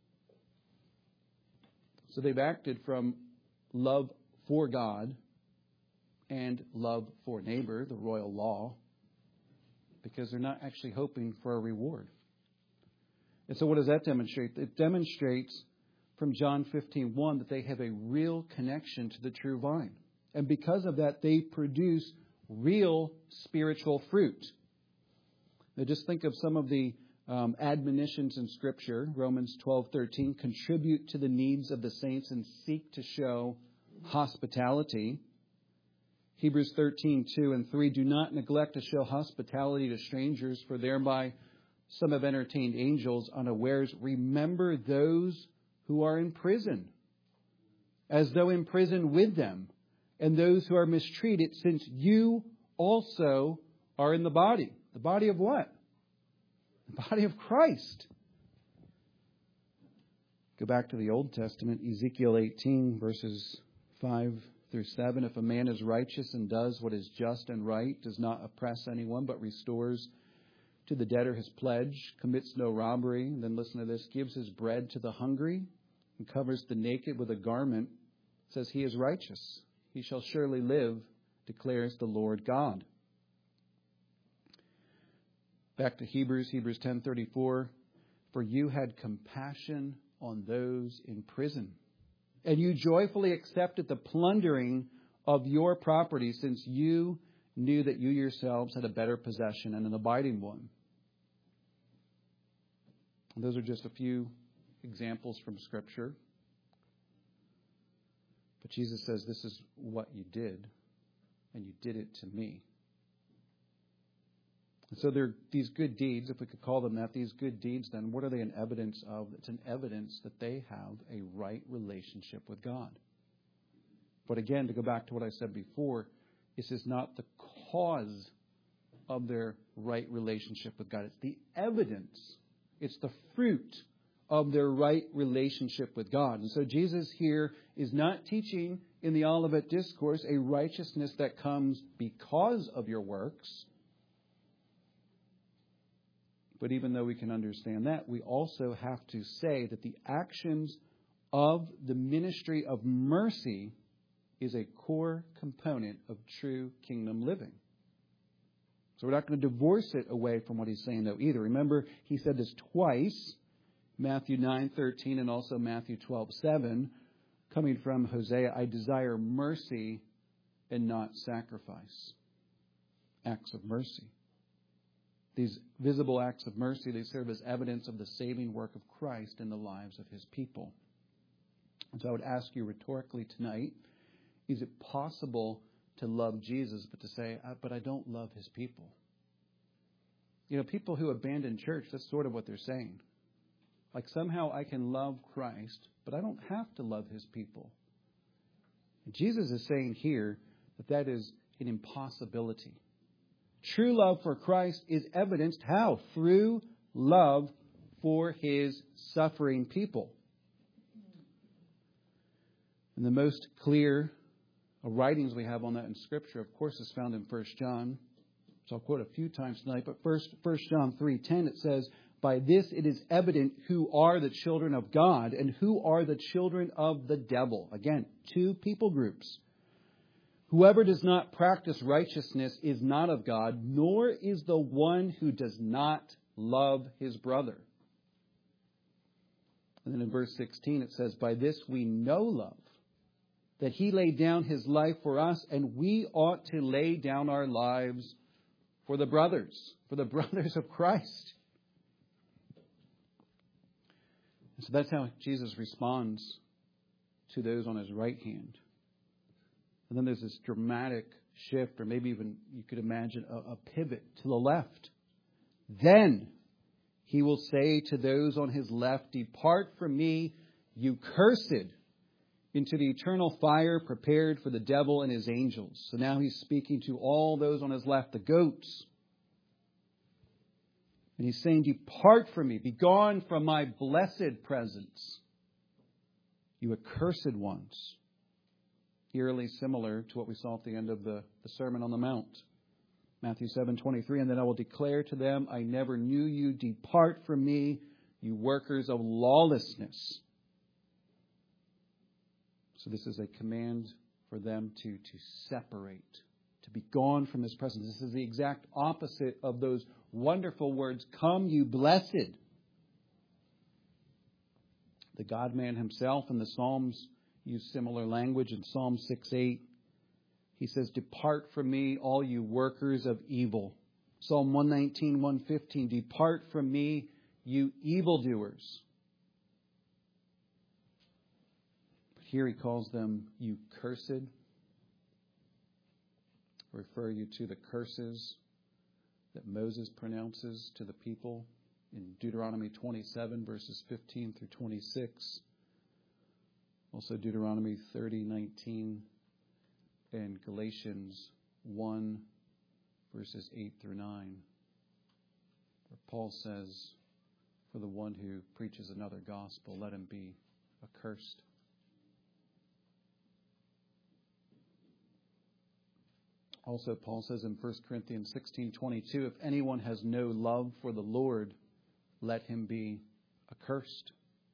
So they've acted from love for God and love for neighbor, the royal law, because they're not actually hoping for a reward. And so what does that demonstrate? It demonstrates from John 15:1 that they have a real connection to the true vine. And because of that, they produce real spiritual fruit. Now just think of some of the admonitions in Scripture. Romans 12:13, contribute to the needs of the saints and seek to show hospitality. Hebrews 13:2 and 3, do not neglect to show hospitality to strangers, for thereby some have entertained angels unawares. Remember those who are in prison, as though in prison with them, and those who are mistreated, since you also are in the body. The body of what? The body of Christ. Go back to the Old Testament, Ezekiel 18, verses 5 through 7. If a man is righteous and does what is just and right, does not oppress anyone, but restores to the debtor his pledge, commits no robbery, and then listen to this, gives his bread to the hungry, and covers the naked with a garment, says he is righteous. He shall surely live, declares the Lord God. Back to Hebrews 10:34. For you had compassion on those in prison, and you joyfully accepted the plundering of your property, since you knew that you yourselves had a better possession and an abiding one. And those are just a few examples from Scripture. But Jesus says, this is what you did, and you did it to me. And so they're these good deeds, if we could call them that, these good deeds, then what are they an evidence of? It's an evidence that they have a right relationship with God. But again, to go back to what I said before, this is not the cause of their right relationship with God. It's the evidence. It's the fruit of their right relationship with God. And so Jesus here is not teaching in the Olivet Discourse a righteousness that comes because of your works. But even though we can understand that, we also have to say that the actions of the ministry of mercy is a core component of true kingdom living. So we're not going to divorce it away from what he's saying, though, either. Remember, he said this twice, Matthew 9:13 and also Matthew 12:7, coming from Hosea, I desire mercy and not sacrifice. Acts of mercy. These visible acts of mercy, they serve as evidence of the saving work of Christ in the lives of his people. And so I would ask you rhetorically tonight, is it possible to love Jesus, but to say, but I don't love his people? You know, people who abandon church, that's sort of what they're saying. Like somehow I can love Christ, but I don't have to love his people. And Jesus is saying here that that is an impossibility. True love for Christ is evidenced how? Through love for his suffering people. And the most clear writings we have on that in Scripture, of course, is found in 1 John. So I'll quote a few times tonight, but first 1 John 3:10, it says, by this it is evident who are the children of God and who are the children of the devil. Again, two people groups. Whoever does not practice righteousness is not of God, nor is the one who does not love his brother. And then in verse 16 it says, by this we know love, that he laid down his life for us, and we ought to lay down our lives for the brothers of Christ. And so that's how Jesus responds to those on his right hand. And then there's this dramatic shift, or maybe even you could imagine a pivot to the left. Then He will say to those on his left, "Depart from me, you cursed, into the eternal fire prepared for the devil and his angels." So now he's speaking to all those on his left, the goats. And he's saying, "Depart from me, be gone from my blessed presence, you accursed ones." Eerily similar to what we saw at the end of the Sermon on the Mount. Matthew 7:23, "And then I will declare to them, I never knew you. Depart from me, you workers of lawlessness." So this is a command for them to separate, to be gone from his presence. This is the exact opposite of those wonderful words, "Come, you blessed." The God-man himself in the Psalms use similar language. In Psalm 6:8, he says, "Depart from me, all you workers of evil." Psalm 119, 115, "Depart from me, you evildoers." But here he calls them, "You cursed." Refer you to the curses that Moses pronounces to the people in Deuteronomy 27, verses 15 through 26. Also Deuteronomy 30:19 and Galatians 1, verses 8 through 9, where Paul says, "For the one who preaches another gospel, let him be accursed." Also, Paul says in 1 Corinthians 16:22, "If anyone has no love for the Lord, let him be accursed."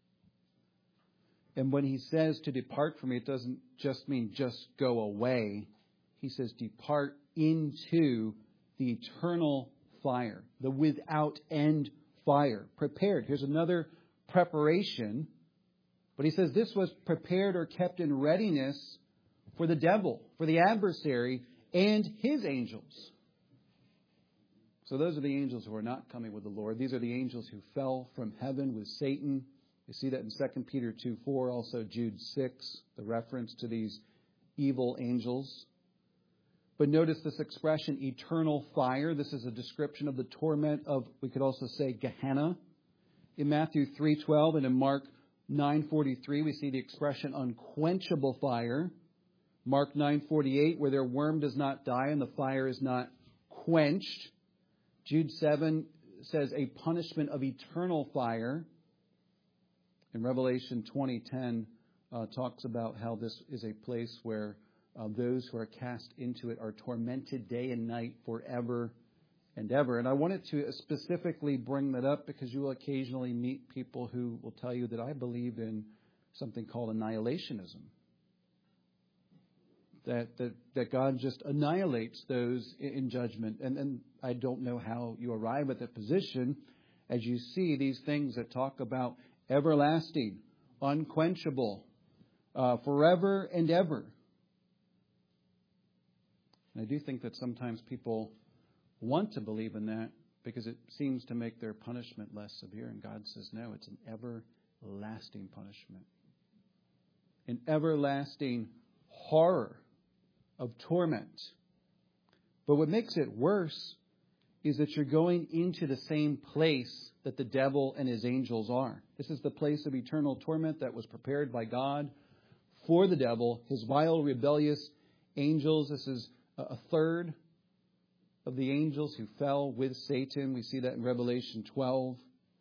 And when he says to depart from me, it doesn't just mean just go away. He says depart into the eternal fire, the without end fire, prepared. Here's another preparation. But he says this was prepared or kept in readiness for the devil, for the adversary, and his angels. So those are the angels who are not coming with the Lord. These are the angels who fell from heaven with Satan. You see that in 2 Peter 2:4, also Jude 6, the reference to these evil angels. But notice this expression, eternal fire. This is a description of the torment of, we could also say, Gehenna. In Matthew 3:12 and in Mark 9:43, we see the expression unquenchable fire. Mark 9:48, where their worm does not die and the fire is not quenched. Jude 7 says a punishment of eternal fire. In Revelation 20:10 talks about how this is a place where those who are cast into it are tormented day and night forever and ever. And I wanted to specifically bring that up because you will occasionally meet people who will tell you that I believe in something called annihilationism. That God just annihilates those in judgment. And I don't know how you arrive at that position as you see these things that talk about everlasting, unquenchable, forever and ever. And I do think that sometimes people want to believe in that because it seems to make their punishment less severe. And God says, no, it's an everlasting punishment. An everlasting horror of torment. But what makes it worse is that you're going into the same place that the devil and his angels are. This is the place of eternal torment that was prepared by God for the devil, his vile, rebellious angels. This is a third of the angels who fell with Satan. We see that in Revelation 12.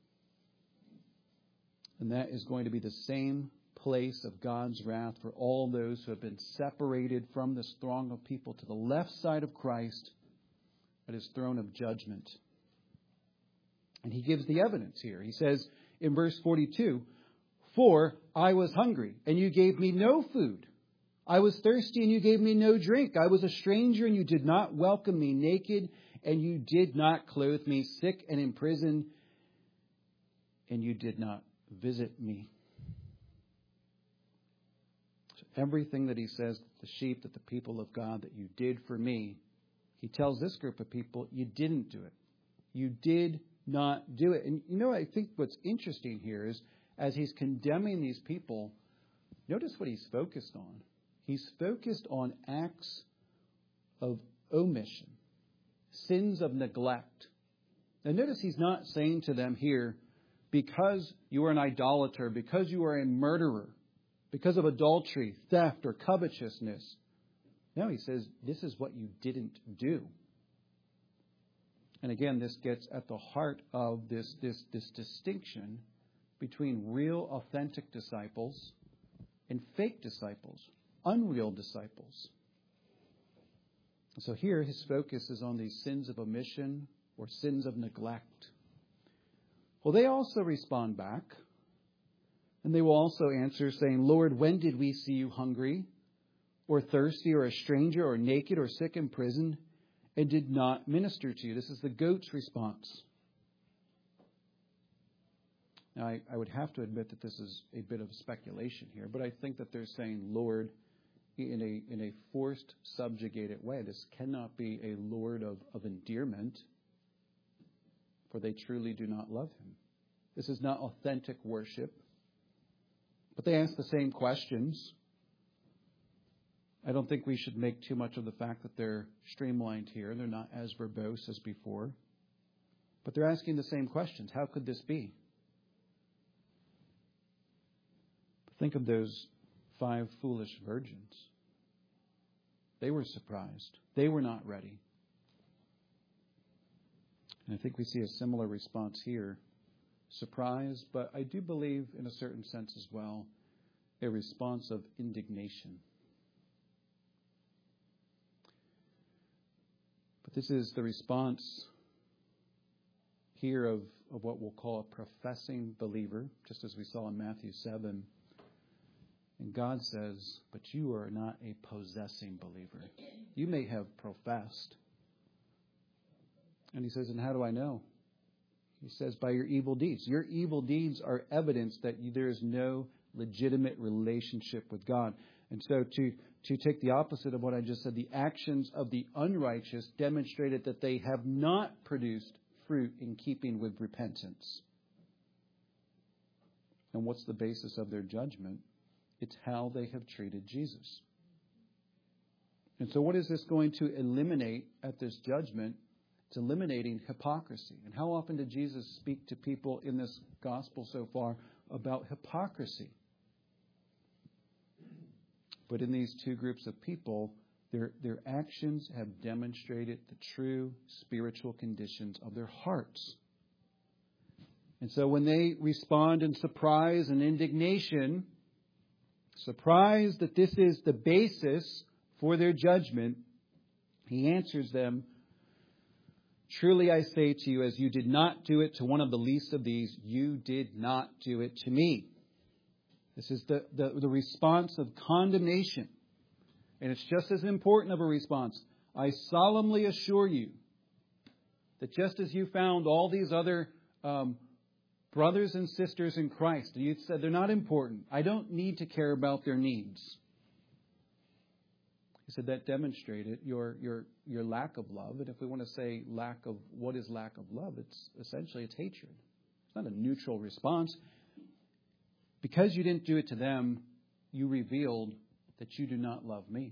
And that is going to be the same place of God's wrath for all those who have been separated from this throng of people to the left side of Christ at his throne of judgment. And he gives the evidence here. He says in verse 42, "For I was hungry, and you gave me no food. I was thirsty, and you gave me no drink. I was a stranger, and you did not welcome me. Naked, and you did not clothe me. Sick and in prison, and you did not visit me." So everything that he says, the sheep, that the people of God, that you did for me, he tells this group of people, you didn't do it. You did not do it. And I think what's interesting here is, as he's condemning these people, notice what he's focused on. He's focused on acts of omission, sins of neglect. And notice he's not saying to them here, because you are an idolater, because you are a murderer, because of adultery, theft, or covetousness. No, he says, this is what you didn't do. And again, this gets at the heart of this distinction between real, authentic disciples and fake disciples, unreal disciples. So here, his focus is on these sins of omission or sins of neglect. Well, they also respond back, and they will also answer saying, Lord, when did we see you hungry, or thirsty, or a stranger, or naked, or sick in prison, and did not minister to you? This is the goat's response. Now, I would have to admit that this is a bit of speculation here, but I think that they're saying Lord in a forced, subjugated way. This cannot be a Lord of endearment, for they truly do not love him. This is not authentic worship. But they ask the same questions. I don't think we should make too much of the fact that they're streamlined here. They're not as verbose as before. But they're asking the same questions. How could this be? Think of those 5 foolish virgins. They were surprised. They were not ready. And I think we see a similar response here. Surprise, but I do believe in a certain sense as well, a response of indignation. But this is the response here of what we'll call a professing believer, just as we saw in Matthew 7. And God says, but you are not a possessing believer. You may have professed. And he says, and how do I know? He says, by your evil deeds. Your evil deeds are evidence that there is no legitimate relationship with God. And so to take the opposite of what I just said, the actions of the unrighteous demonstrated that they have not produced fruit in keeping with repentance. And what's the basis of their judgment? It's how they have treated Jesus. And so what is this going to eliminate at this judgment? It's eliminating hypocrisy. And how often did Jesus speak to people in this gospel so far about hypocrisy? But in these 2 groups of people, their actions have demonstrated the true spiritual conditions of their hearts. And so when they respond in surprise and indignation, surprised that this is the basis for their judgment, he answers them, truly I say to you, as you did not do it to one of the least of these, you did not do it to me. This is the response of condemnation. And it's just as important of a response. I solemnly assure you that just as you found all these other brothers and sisters in Christ, you said they're not important. I don't need to care about their needs. He said that demonstrated your lack of love. And if we want to say what is lack of love, it's hatred. It's not a neutral response. Because you didn't do it to them, you revealed that you do not love me.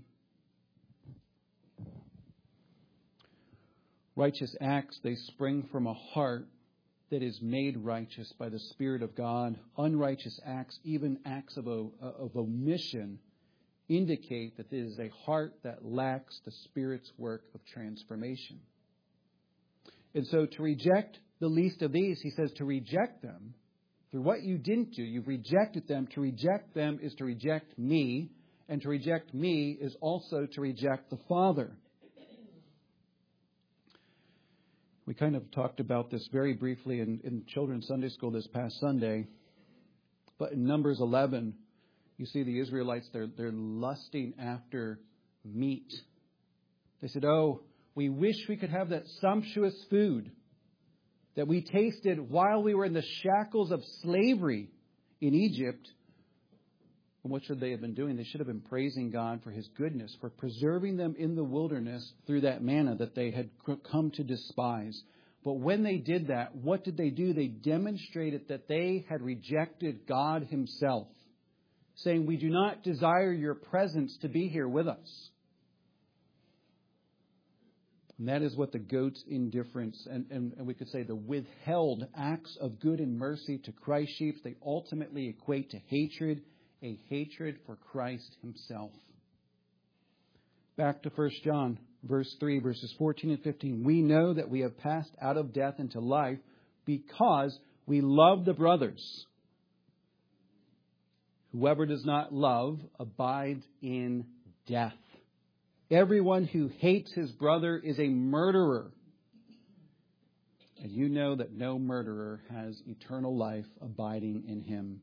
Righteous acts, they spring from a heart that is made righteous by the Spirit of God. Unrighteous acts, even acts of omission, indicate that it is a heart that lacks the Spirit's work of transformation. And so to reject the least of these, he says to reject them through what you didn't do. You've rejected them. To reject them is to reject me. And to reject me is also to reject the Father. We kind of talked about this very briefly in Children's Sunday School this past Sunday. But in Numbers 11, you see the Israelites, they're lusting after meat. They said, oh, we wish we could have that sumptuous food that we tasted while we were in the shackles of slavery in Egypt. And what should they have been doing? They should have been praising God for his goodness, for preserving them in the wilderness through that manna that they had come to despise. But when they did that, what did they do? They demonstrated that they had rejected God himself, saying, we do not desire your presence to be here with us. And that is what the goat's indifference and we could say the withheld acts of good and mercy to Christ's sheep, they ultimately equate to hatred, a hatred for Christ himself. Back to 1 John, verse 3, verses 14 and 15. We know that we have passed out of death into life because we love the brothers. Whoever does not love abides in death. Everyone who hates his brother is a murderer. And you know that no murderer has eternal life abiding in him.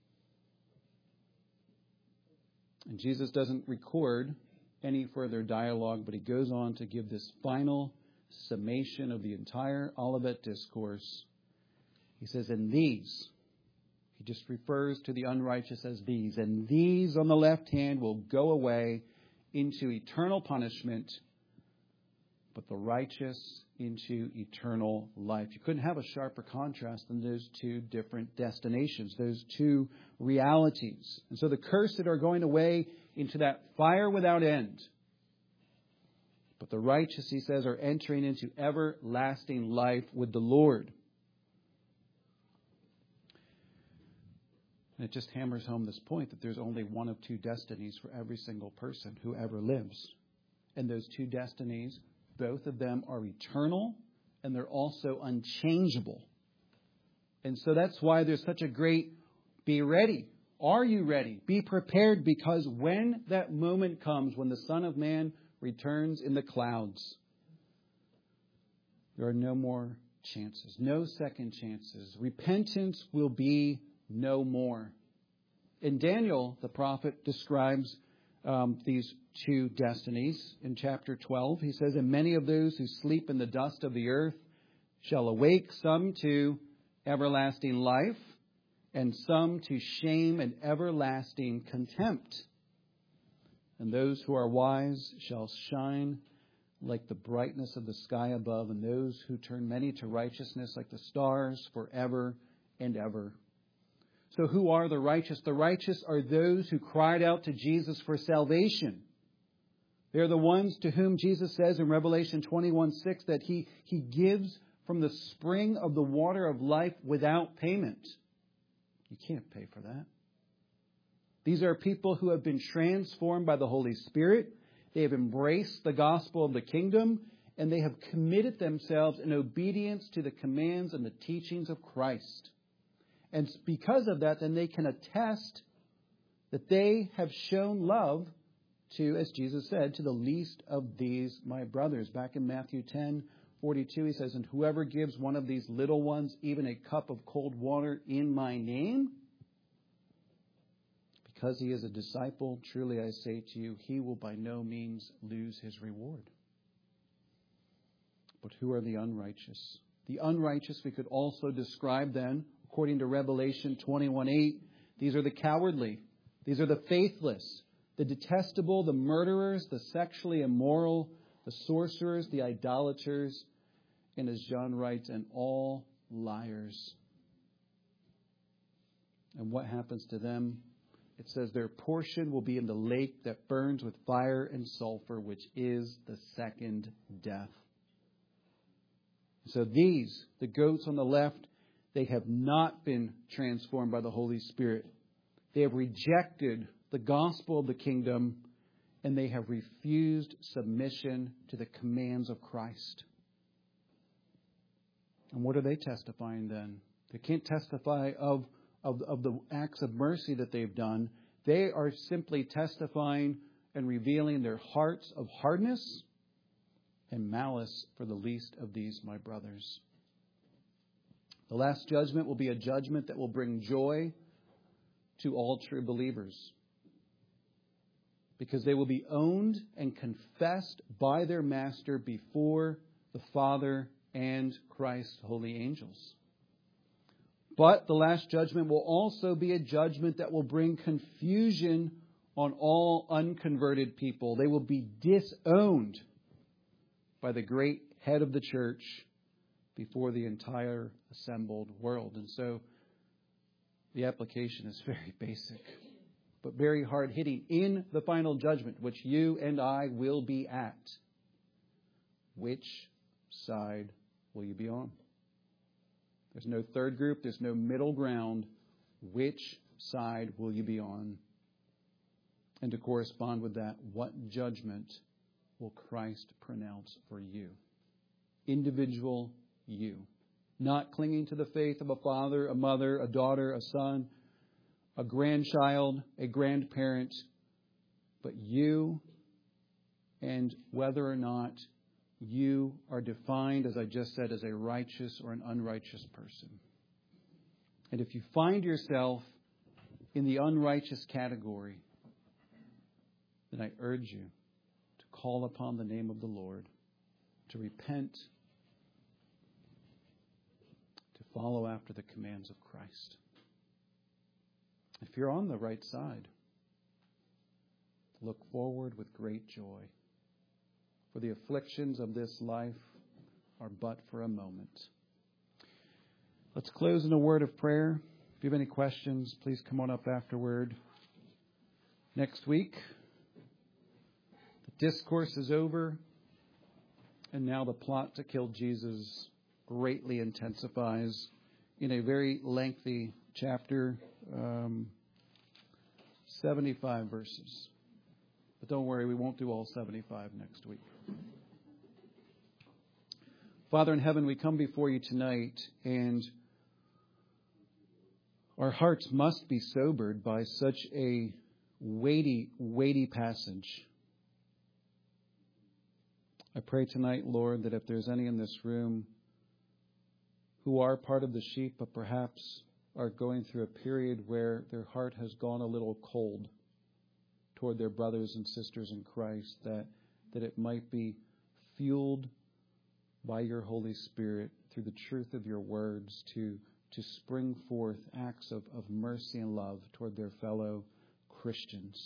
And Jesus doesn't record any further dialogue, but he goes on to give this final summation of the entire Olivet Discourse. He says, and these, he just refers to the unrighteous as these, and these on the left hand will go away into eternal punishment, but the righteous into eternal life. You couldn't have a sharper contrast than those two different destinations, those two realities. And so the cursed are going away into that fire without end. But the righteous, he says, are entering into everlasting life with the Lord. And it just hammers home this point that there's only one of two destinies for every single person who ever lives. And those two destinies, both of them are eternal and they're also unchangeable. And so that's why there's such a great be ready. Are you ready? Be prepared, because when that moment comes, when the Son of Man returns in the clouds, there are no more chances, no second chances. Repentance will be no more. And Daniel, the prophet, describes these two destinies in chapter 12. He says, and many of those who sleep in the dust of the earth shall awake, some to everlasting life, and some to shame and everlasting contempt. And those who are wise shall shine like the brightness of the sky above, and those who turn many to righteousness like the stars forever and ever. So who are the righteous? The righteous are those who cried out to Jesus for salvation. They're the ones to whom Jesus says in Revelation 21:6 that he gives from the spring of the water of life without payment. You can't pay for that. These are people who have been transformed by the Holy Spirit. They have embraced the gospel of the kingdom, and they have committed themselves in obedience to the commands and the teachings of Christ. And because of that, then they can attest that they have shown love to, as Jesus said, to the least of these my brothers. Back in Matthew 10:42, he says, and whoever gives one of these little ones even a cup of cold water in my name, because he is a disciple, truly I say to you, he will by no means lose his reward. But who are the unrighteous? The unrighteous we could also describe then, according to Revelation 21:8, these are the cowardly. These are the faithless, the detestable, the murderers, the sexually immoral, the sorcerers, the idolaters, and as John writes, and all liars. And what happens to them? It says their portion will be in the lake that burns with fire and sulfur, which is the second death. So these, the goats on the left, they have not been transformed by the Holy Spirit. They have rejected the gospel of the kingdom, and they have refused submission to the commands of Christ. And what are they testifying then? They can't testify of the acts of mercy that they've done. They are simply testifying and revealing their hearts of hardness and malice for the least of these my brothers. The last judgment will be a judgment that will bring joy to all true believers, because they will be owned and confessed by their Master before the Father and Christ's holy angels. But the last judgment will also be a judgment that will bring confusion on all unconverted people. They will be disowned by the great head of the church before the entire assembled world. And so the application is very basic, but very hard-hitting. In the final judgment, which you and I will be at, which side will you be on? There's no third group. There's no middle ground. Which side will you be on? And to correspond with that, what judgment will Christ pronounce for you? Individual you. Not clinging to the faith of a father, a mother, a daughter, a son, a grandchild, a grandparent, but you, and whether or not you are defined, as I just said, as a righteous or an unrighteous person. And if you find yourself in the unrighteous category, then I urge you to call upon the name of the Lord, to repent, to follow after the commands of Christ. If you're on the right side, look forward with great joy. For the afflictions of this life are but for a moment. Let's close in a word of prayer. If you have any questions, please come on up afterward. Next week, the discourse is over, and now the plot to kill Jesus greatly intensifies in a very lengthy chapter, 75 verses. But don't worry, we won't do all 75 next week. Father in heaven, we come before you tonight, and our hearts must be sobered by such a weighty, weighty passage. I pray tonight, Lord, that if there's any in this room who are part of the sheep, but perhaps are going through a period where their heart has gone a little cold toward their brothers and sisters in Christ, that it might be fueled by your Holy Spirit through the truth of your words to spring forth acts of mercy and love toward their fellow Christians.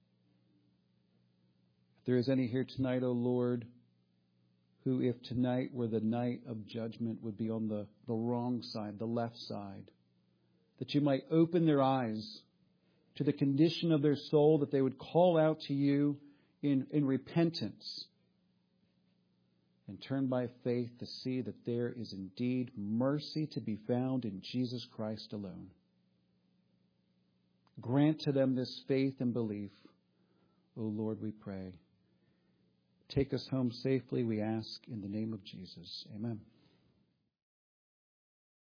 If there is any here tonight, O Lord, who, if tonight were the night of judgment, would be on the wrong side, the left side, that you might open their eyes to the condition of their soul, that they would call out to you in repentance and turn by faith to see that there is indeed mercy to be found in Jesus Christ alone. Grant to them this faith and belief, O Lord, we pray. Take us home safely, we ask, in the name of Jesus. Amen.